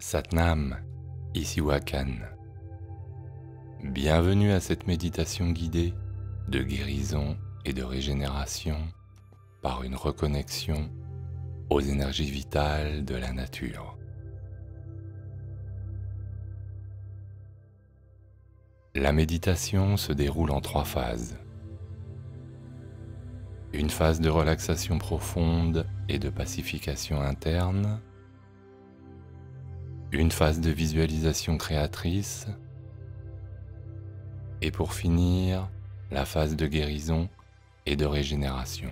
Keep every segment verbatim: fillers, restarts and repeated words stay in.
Satnam, ici Wakan. Bienvenue à cette méditation guidée de guérison et de régénération par une reconnexion aux énergies vitales de la nature. La méditation se déroule en trois phases. Une phase de relaxation profonde et de pacification interne, une phase de visualisation créatrice, et pour finir, la phase de guérison et de régénération.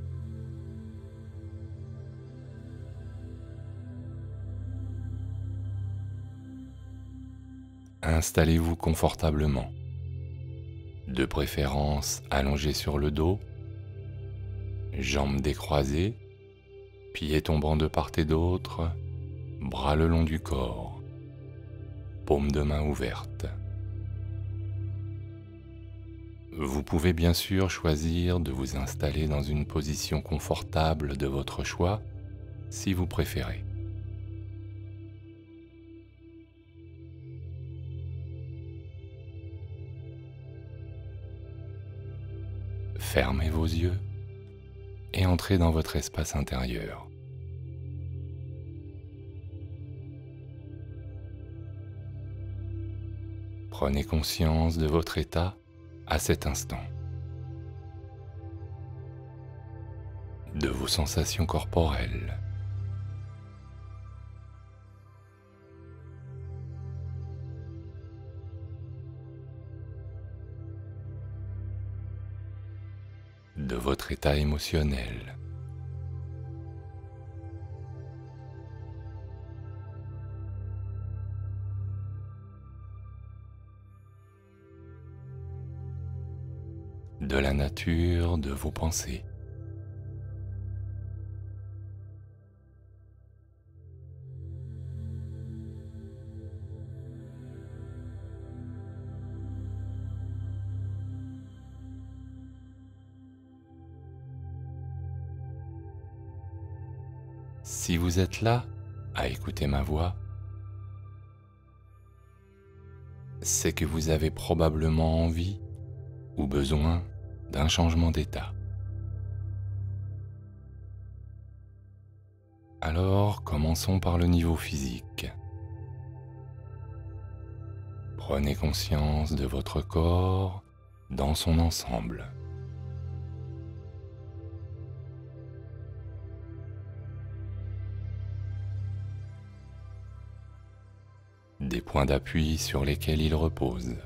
Installez-vous confortablement, de préférence allongé sur le dos, jambes décroisées, pieds tombant de part et d'autre, bras le long du corps, paumes de main ouvertes. Vous pouvez bien sûr choisir de vous installer dans une position confortable de votre choix, si vous préférez. Fermez vos yeux et entrez dans votre espace intérieur. Prenez conscience de votre état à cet instant, de vos sensations corporelles, de votre état émotionnel. De la nature de vos pensées. Si vous êtes là à écouter ma voix, c'est que vous avez probablement envie ou besoin d'un changement d'état. Alors, commençons par le niveau physique. Prenez conscience de votre corps dans son ensemble. Des points d'appui sur lesquels il repose.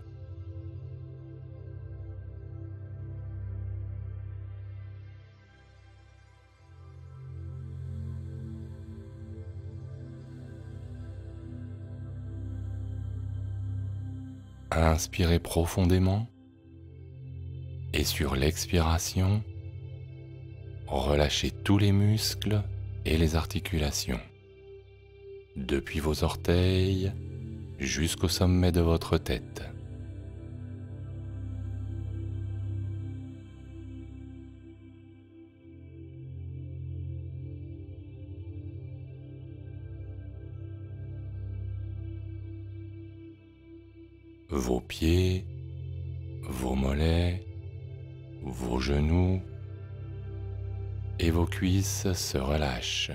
Inspirez profondément et sur l'expiration, relâchez tous les muscles et les articulations, depuis vos orteils jusqu'au sommet de votre tête. Vos pieds, vos mollets, vos genoux et vos cuisses se relâchent.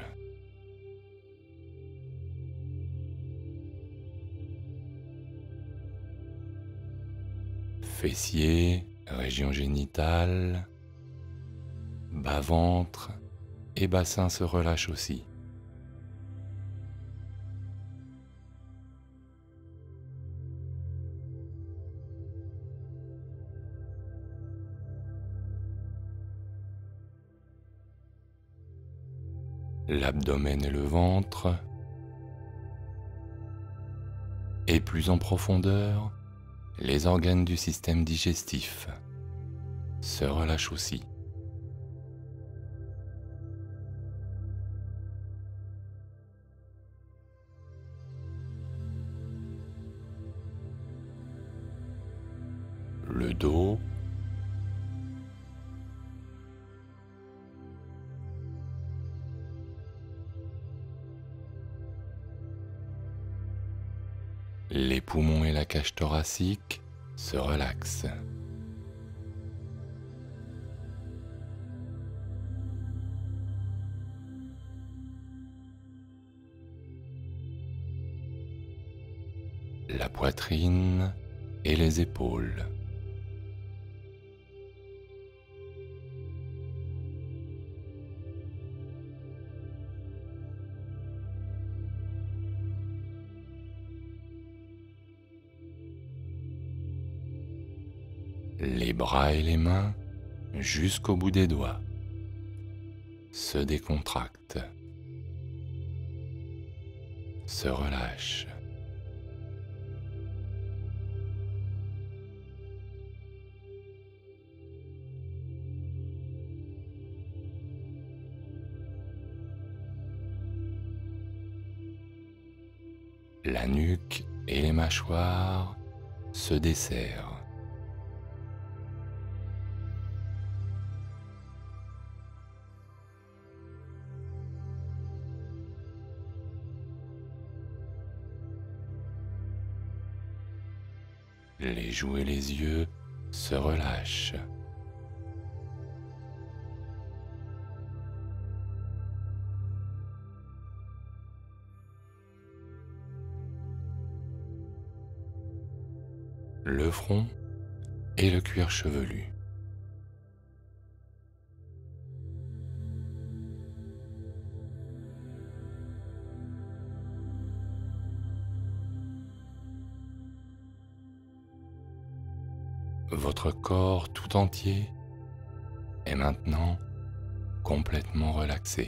Fessiers, région génitale, bas-ventre et bassin se relâchent aussi. L'abdomen et le ventre, et plus en profondeur, les organes du système digestif se relâchent aussi. Le dos, Les poumons et la cage thoracique se relaxent. La poitrine et les épaules. Les bras et les mains jusqu'au bout des doigts se décontractent, se relâchent. La nuque et les mâchoires se desserrent. Les joues et les yeux se relâchent. Le front et le cuir chevelu. Votre corps tout entier est maintenant complètement relaxé.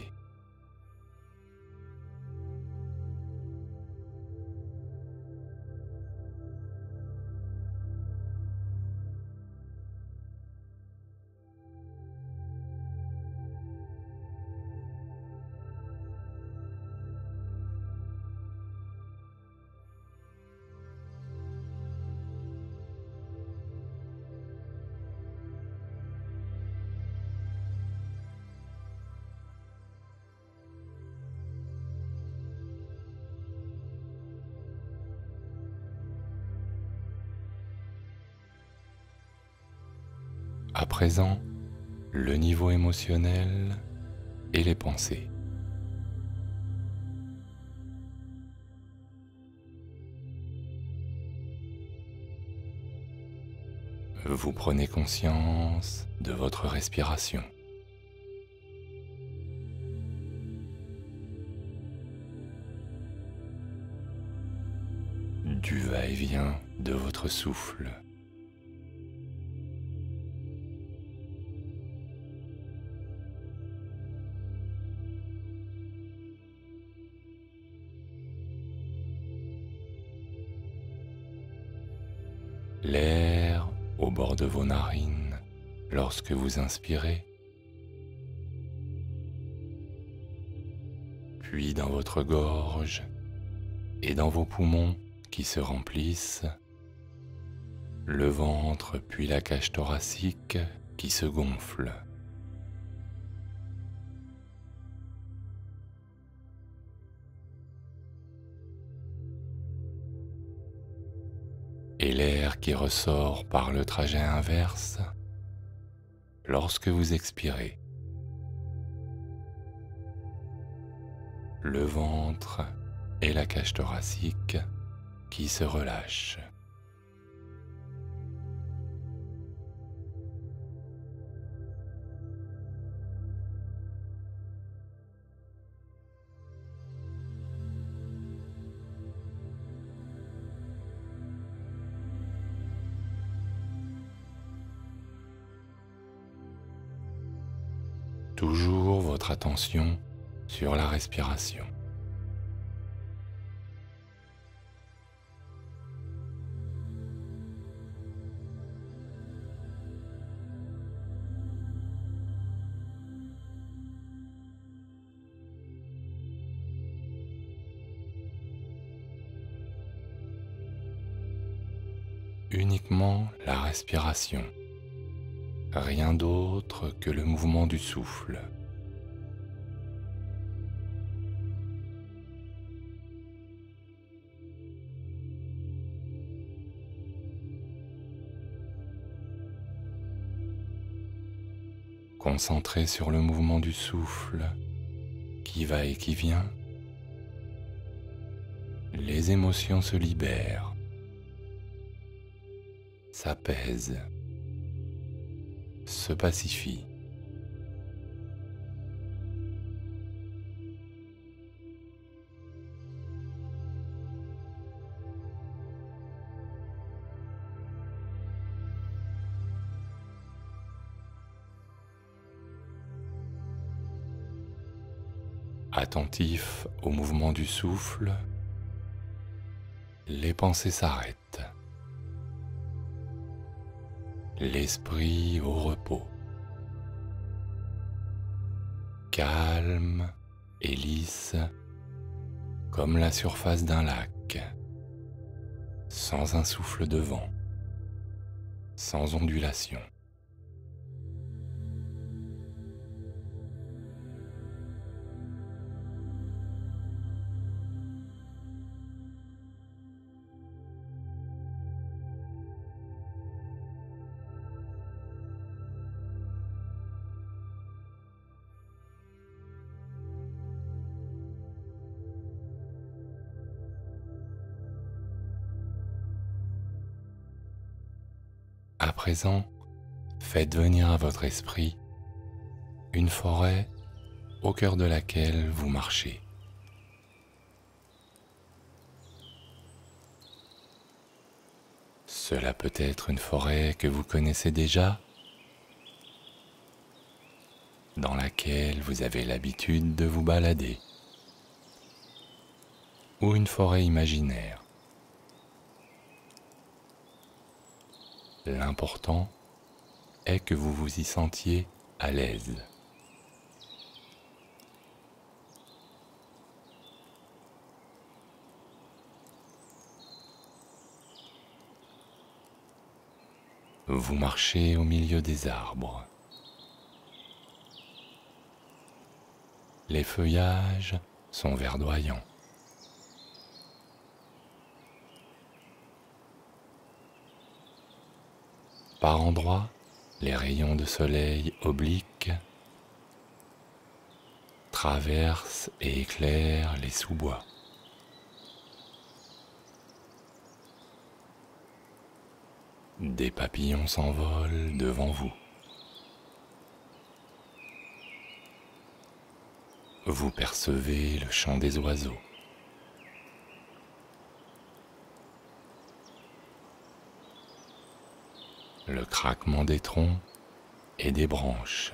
À présent, le niveau émotionnel et les pensées. Vous prenez conscience de votre respiration. Du va-et-vient de votre souffle. L'air au bord de vos narines lorsque vous inspirez, puis dans votre gorge et dans vos poumons qui se remplissent, le ventre puis la cage thoracique qui se gonfle. Et l'air qui ressort par le trajet inverse lorsque vous expirez. Le ventre et la cage thoracique qui se relâchent. Toujours votre attention sur la respiration. Uniquement la respiration. Rien d'autre que le mouvement du souffle. Concentré sur le mouvement du souffle qui va et qui vient, les émotions se libèrent, s'apaisent, se pacifient. Attentif au mouvement du souffle, les pensées s'arrêtent. L'esprit au repos. Calme et lisse comme la surface d'un lac, sans un souffle de vent, sans ondulation. À présent, faites venir à votre esprit une forêt au cœur de laquelle vous marchez. Cela peut être une forêt que vous connaissez déjà, dans laquelle vous avez l'habitude de vous balader, ou une forêt imaginaire. L'important est que vous vous y sentiez à l'aise. Vous marchez au milieu des arbres. Les feuillages sont verdoyants. Par endroits, les rayons de soleil obliques traversent et éclairent les sous-bois. Des papillons s'envolent devant vous. Vous percevez le chant des oiseaux. Le craquement des troncs et des branches.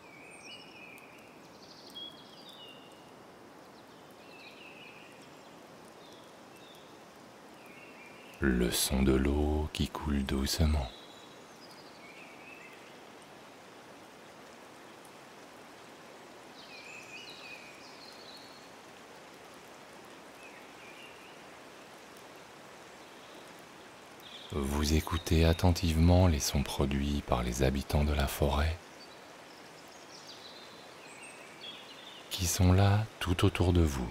Le son de l'eau qui coule doucement. Vous écoutez attentivement les sons produits par les habitants de la forêt, qui sont là tout autour de vous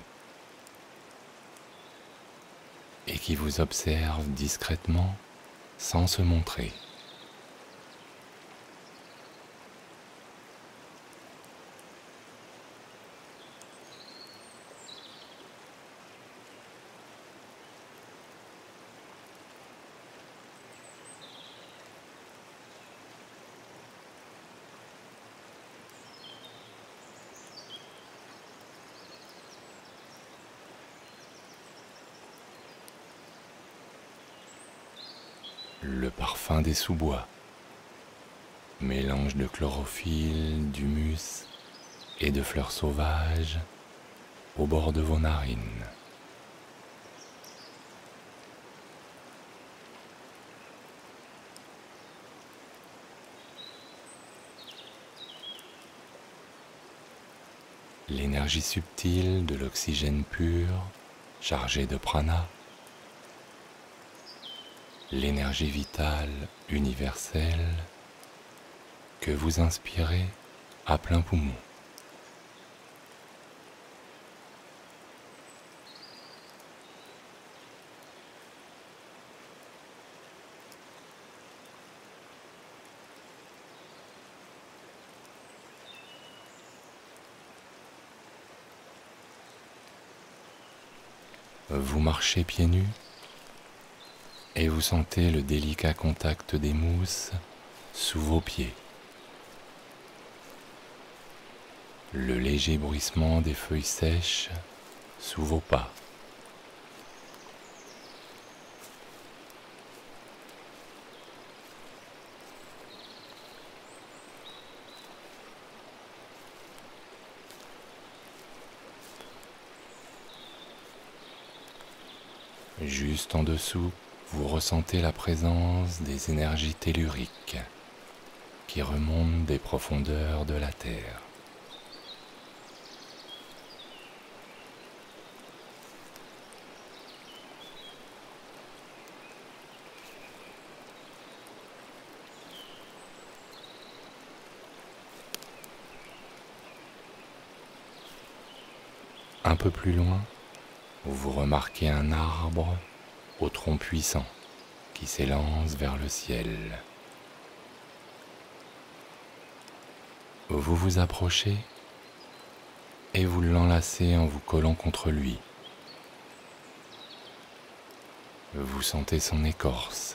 et qui vous observent discrètement sans se montrer. Le parfum des sous-bois, mélange de chlorophylle, d'humus et de fleurs sauvages au bord de vos narines. L'énergie subtile de l'oxygène pur, chargé de prana, l'énergie vitale universelle que vous inspirez à plein poumon. Vous marchez pieds nus et vous sentez le délicat contact des mousses sous vos pieds, le léger bruissement des feuilles sèches sous vos pas. Juste en dessous, vous ressentez la présence des énergies telluriques qui remontent des profondeurs de la Terre. Un peu plus loin, vous remarquez un arbre au tronc puissant qui s'élance vers le ciel. Vous vous approchez et vous l'enlacez en vous collant contre lui. Vous sentez son écorce.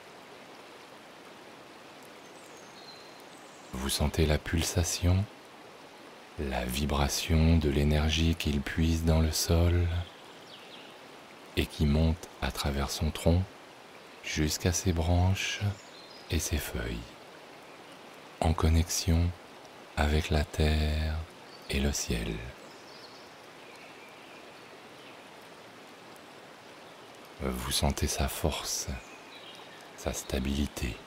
Vous sentez la pulsation, la vibration de l'énergie qu'il puise dans le sol et qui monte à travers son tronc jusqu'à ses branches et ses feuilles, en connexion avec la terre et le ciel. Vous sentez sa force, sa stabilité.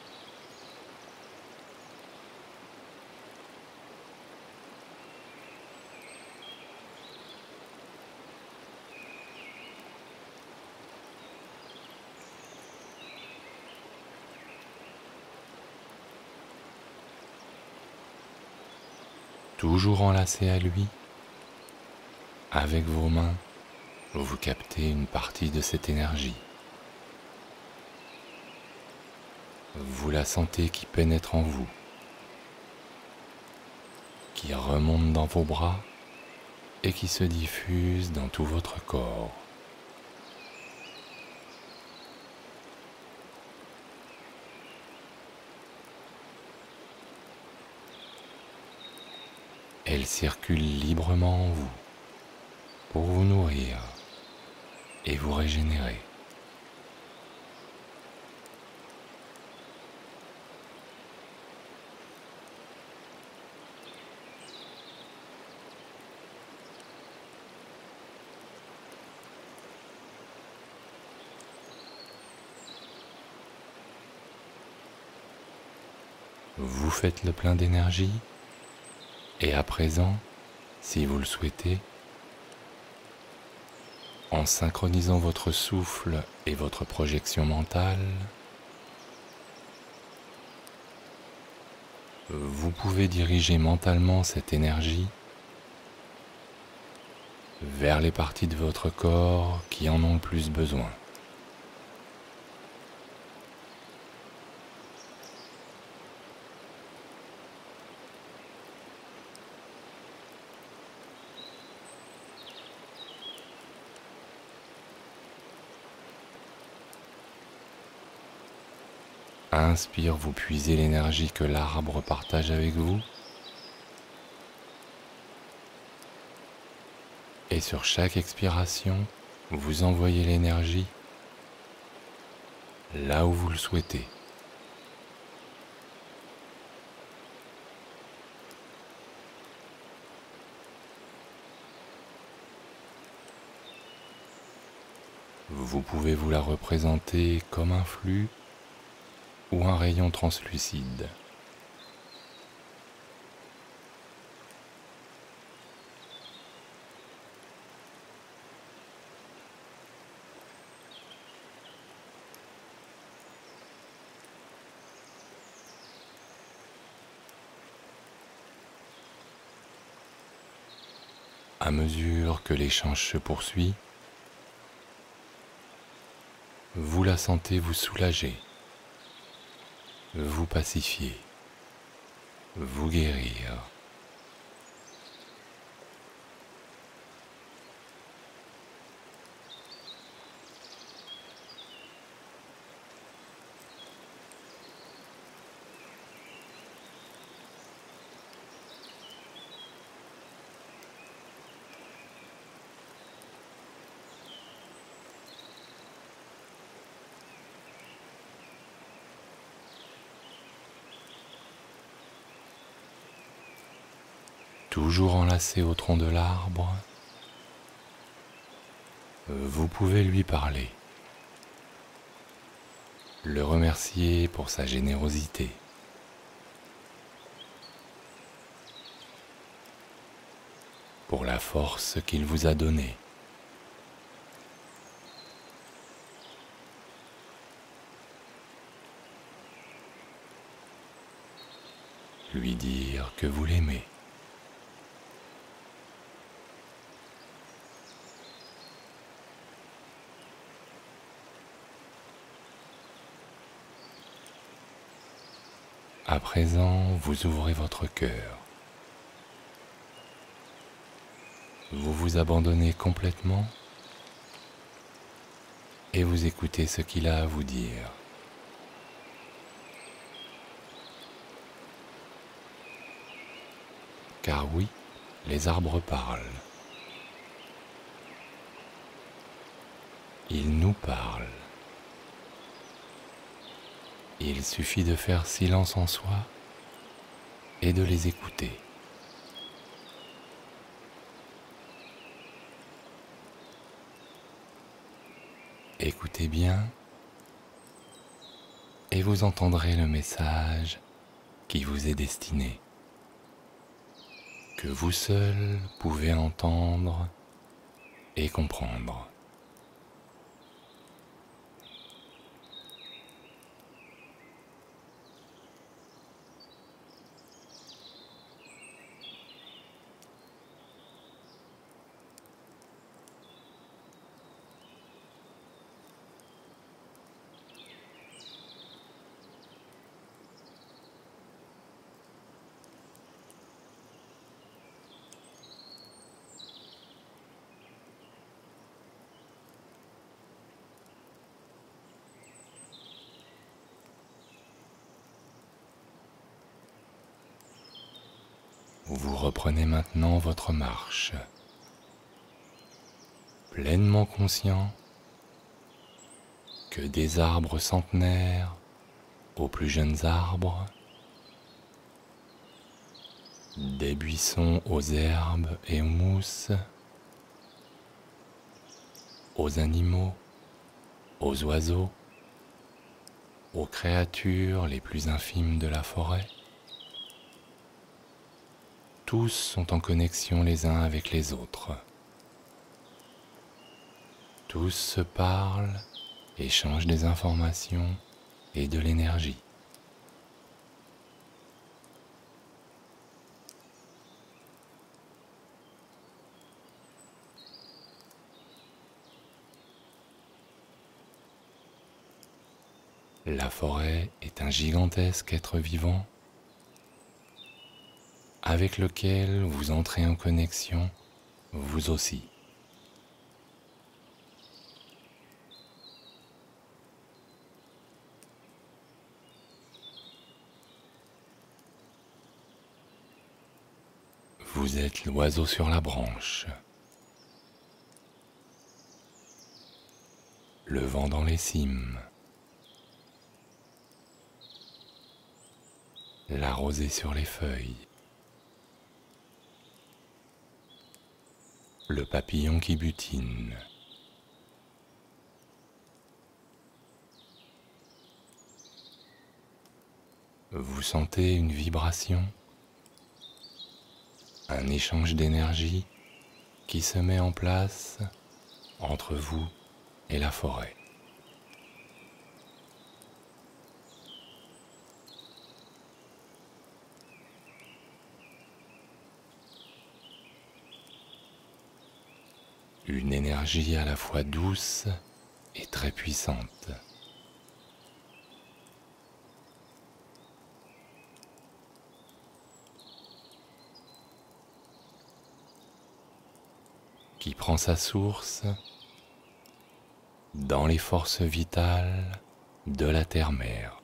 Toujours enlacé à lui, avec vos mains, vous captez une partie de cette énergie. Vous la sentez qui pénètre en vous, qui remonte dans vos bras et qui se diffuse dans tout votre corps. Elle circule librement en vous pour vous nourrir et vous régénérer. Vous faites le plein d'énergie et à présent, si vous le souhaitez, en synchronisant votre souffle et votre projection mentale, vous pouvez diriger mentalement cette énergie vers les parties de votre corps qui en ont le plus besoin. Inspire, vous puisez l'énergie que l'arbre partage avec vous. Et sur chaque expiration, vous envoyez l'énergie là où vous le souhaitez. Vous pouvez vous la représenter comme un flux ou un rayon translucide. À mesure que l'échange se poursuit, vous la sentez vous soulager, vous pacifier, vous guérir. Toujours enlacé au tronc de l'arbre, vous pouvez lui parler, le remercier pour sa générosité. Pour la force qu'il vous a donnée. Lui dire que vous l'aimez. À présent, vous ouvrez votre cœur. Vous vous abandonnez complètement et vous écoutez ce qu'il a à vous dire. Car oui, les arbres parlent. Ils nous parlent. Il suffit de faire silence en soi et de les écouter. Écoutez bien et vous entendrez le message qui vous est destiné, que vous seul pouvez entendre et comprendre. Vous reprenez maintenant votre marche, pleinement conscient que des arbres centenaires aux plus jeunes arbres, des buissons aux herbes et aux mousses, aux animaux, aux oiseaux, aux créatures les plus infimes de la forêt, tous sont en connexion les uns avec les autres. Tous se parlent, échangent des informations et de l'énergie. La forêt est un gigantesque être vivant avec lequel vous entrez en connexion, vous aussi. Vous êtes l'oiseau sur la branche, le vent dans les cimes, la rosée sur les feuilles, le papillon qui butine, vous sentez une vibration, un échange d'énergie qui se met en place entre vous et la forêt. Une énergie à la fois douce et très puissante. Qui prend sa source dans les forces vitales de la terre-mère.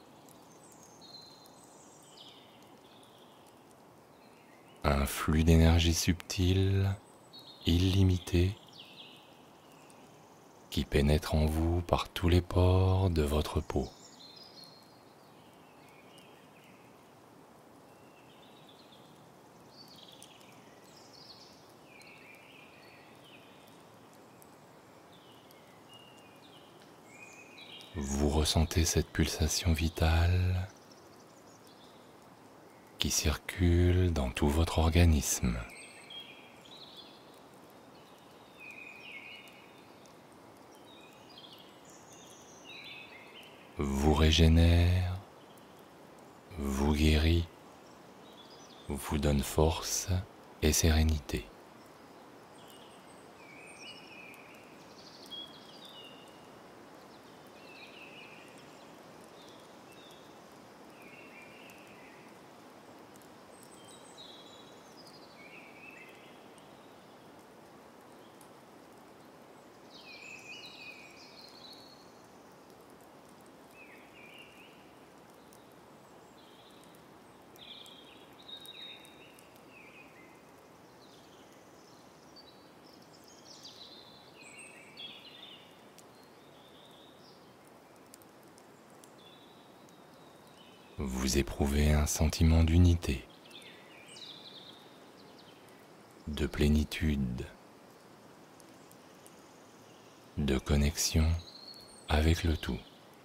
Un flux d'énergie subtile, illimité, qui pénètre en vous par tous les pores de votre peau. Vous ressentez cette pulsation vitale qui circule dans tout votre organisme. Vous régénère, vous guérit, vous donne force et sérénité. Vous éprouvez un sentiment d'unité, de plénitude, de connexion avec le tout.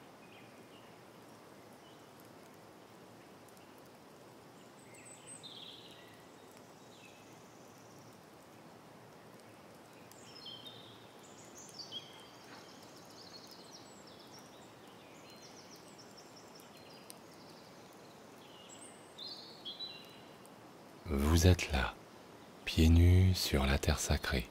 Vous êtes là, pieds nus sur la terre sacrée.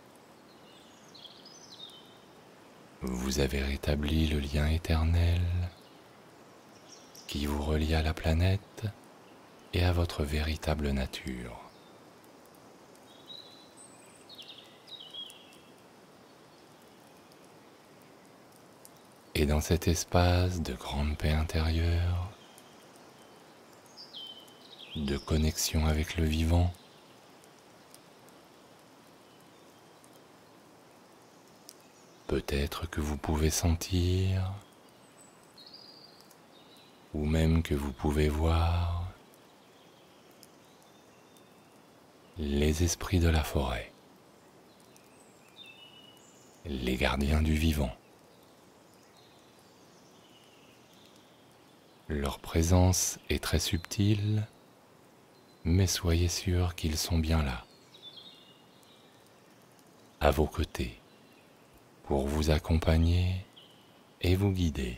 Vous avez rétabli le lien éternel qui vous relie à la planète et à votre véritable nature. Et dans cet espace de grande paix intérieure, de connexion avec le vivant, peut-être que vous pouvez sentir, ou même que vous pouvez voir, les esprits de la forêt, les gardiens du vivant. Leur présence est très subtile, mais soyez sûrs qu'ils sont bien là, à vos côtés, pour vous accompagner et vous guider.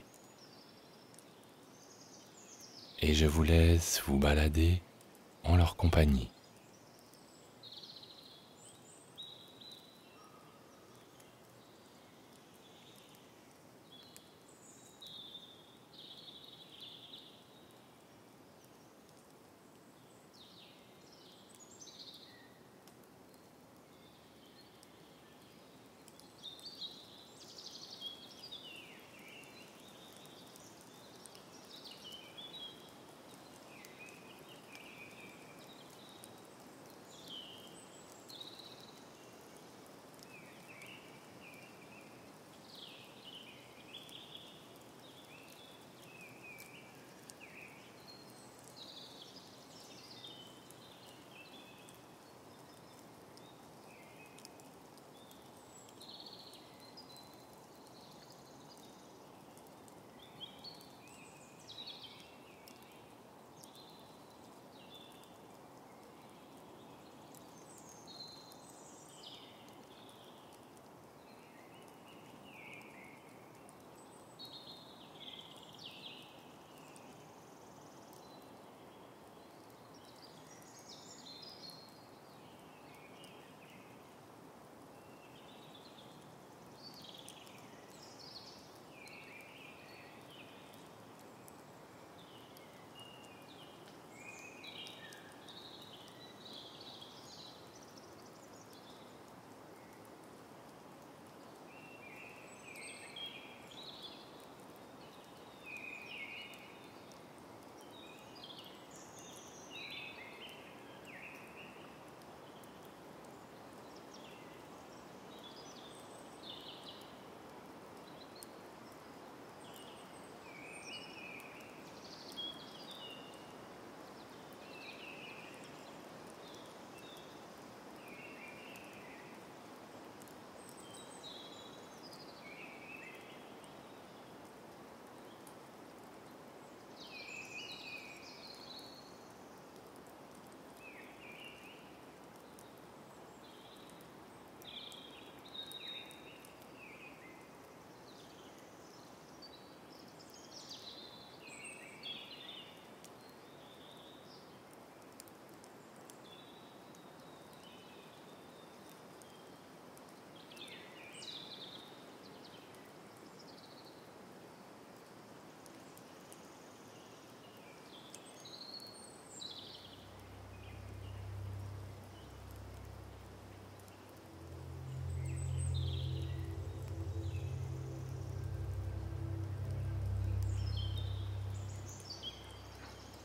Et je vous laisse vous balader en leur compagnie.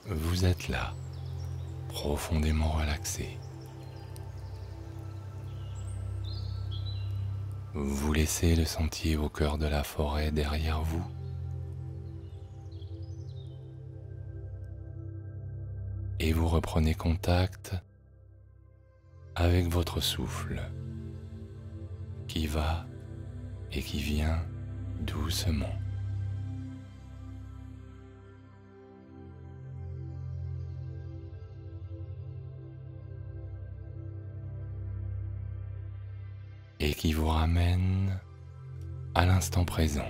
vous êtes là, profondément relaxé. Vous laissez le sentier au cœur de la forêt derrière vous. Et vous reprenez contact avec votre souffle qui va et qui vient doucement. Et qui vous ramène à l'instant présent.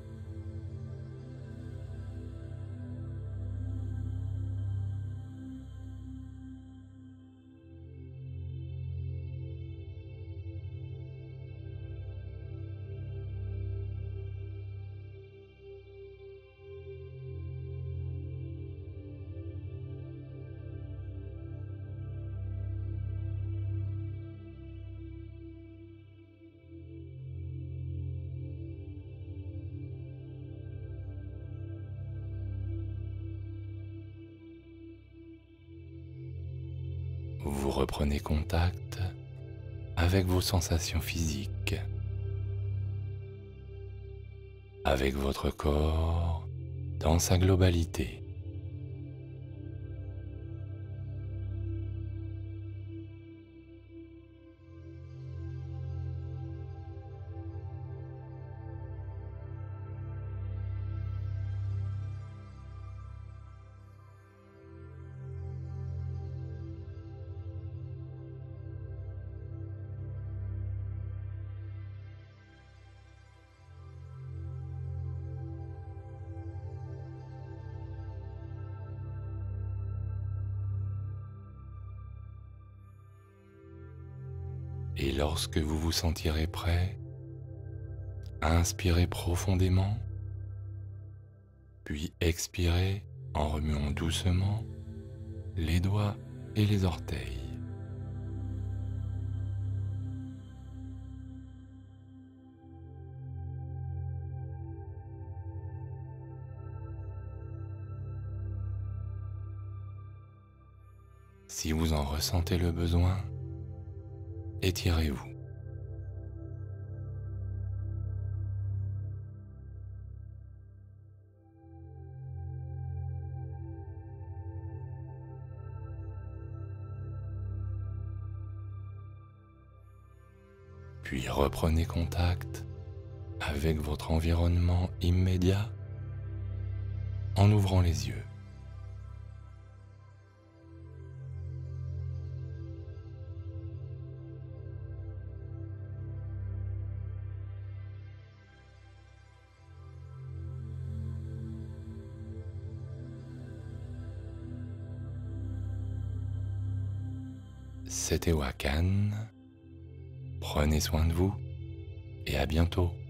Vous reprenez contact avec vos sensations physiques, avec votre corps dans sa globalité. Et lorsque vous vous sentirez prêt, inspirez profondément, puis expirez en remuant doucement les doigts et les orteils. Si vous en ressentez le besoin, étirez-vous. Puis reprenez contact avec votre environnement immédiat en ouvrant les yeux. C'était Wakan. Prenez soin de vous et à bientôt.